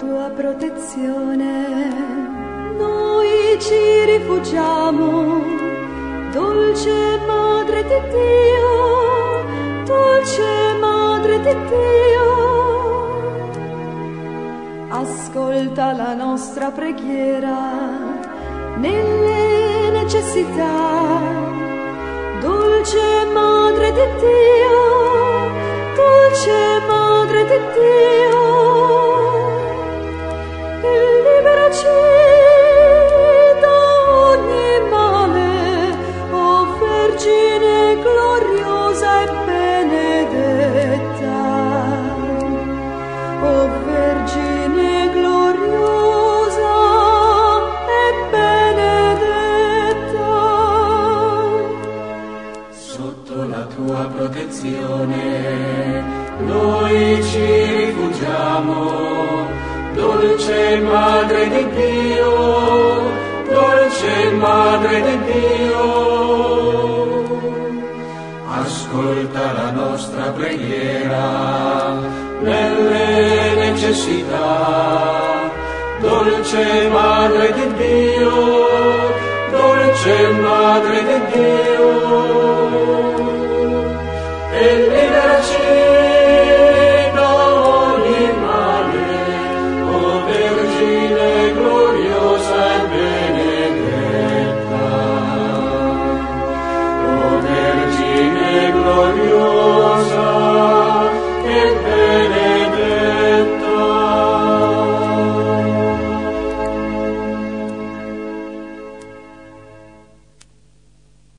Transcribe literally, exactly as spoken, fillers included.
tua protezione noi ci rifugiamo, dolce Madre di Dio, dolce Madre di Dio. Ascolta la nostra preghiera nelle necessità, dolce Madre di Dio, dolce Madre di Dio. Liberaci da ogni male, o Vergine gloriosa e benedetta, o Vergine gloriosa e benedetta. Sotto la tua protezione noi ci rifugiamo, dolce Madre di Dio, dolce Madre di Dio. Ascolta la nostra preghiera nelle necessità, dolce Madre di Dio, dolce Madre di Dio.